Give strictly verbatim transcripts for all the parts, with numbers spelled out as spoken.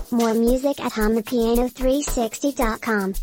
More music at hum the piano three sixty dot com.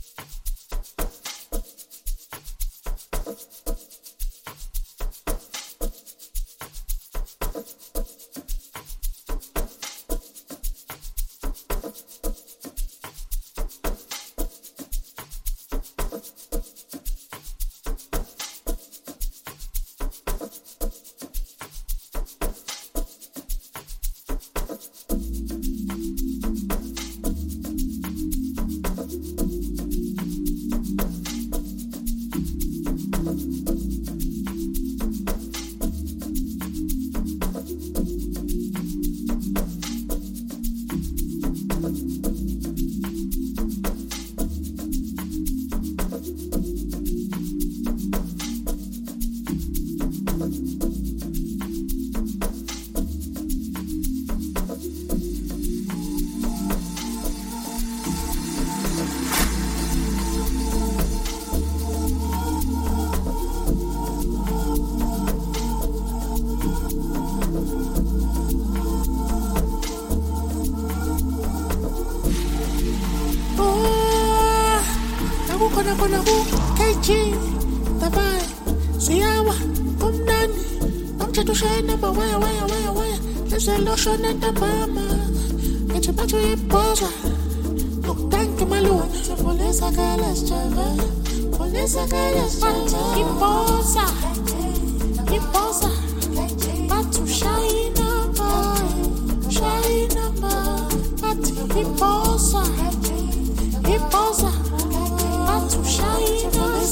Kona kona ku K G Tabai Siyawa Kumnani Namchethu shena ma waya waya waya waya Lezelo shona ntambama Ethi bathu ipoza Ukutanke maluwa Sifolisa kala sijava Folisa kala sijava Ipoza Ipoza Bathu shayina ma Shayina ma Bathi ipoza Ipoza to shine,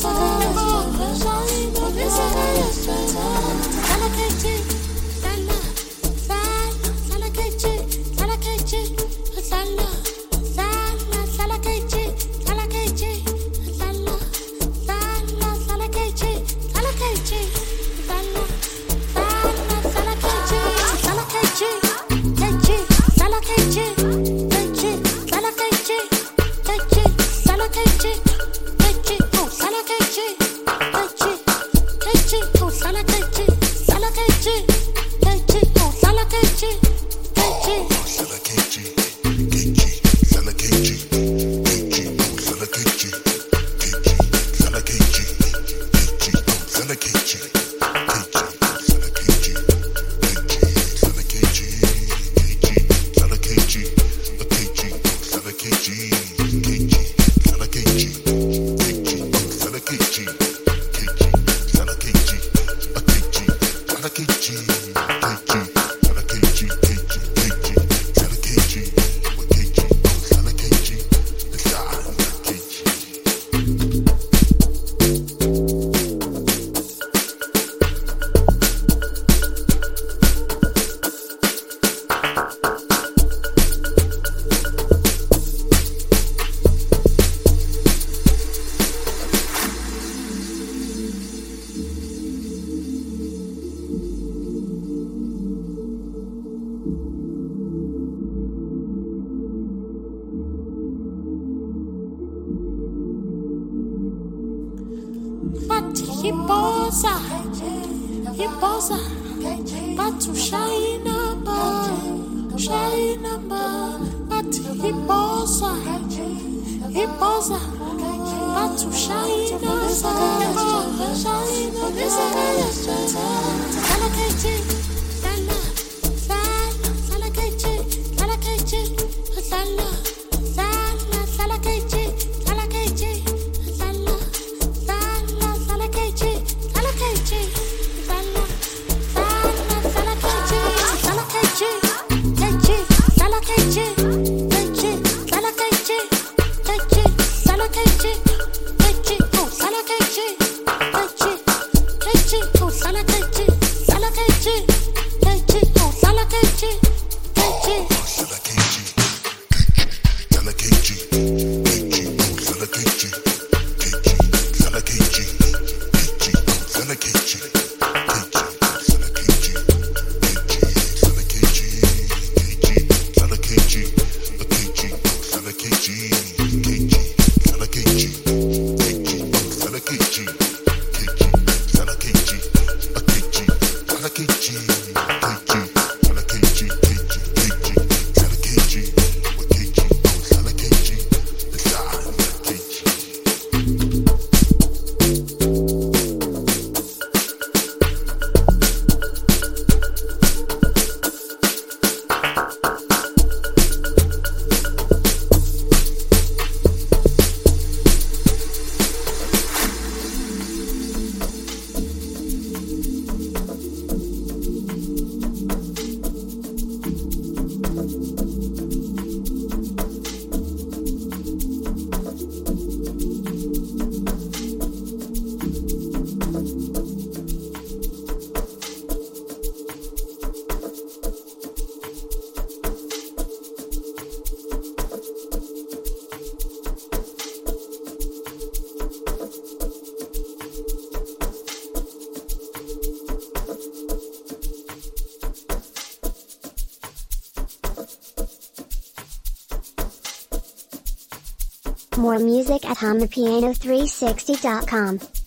Ipoza, Ipoza, Bathu shayina ma, shayina ma, Bathi Ipoza, Ipoza, Bathu shayina ma, shayina ma, Sala K G, Sala, Sala, Sala K G, Sala K G, Sala, Sala, Sala K G, Sala K G. K G, More music at hum the piano three sixty dot com.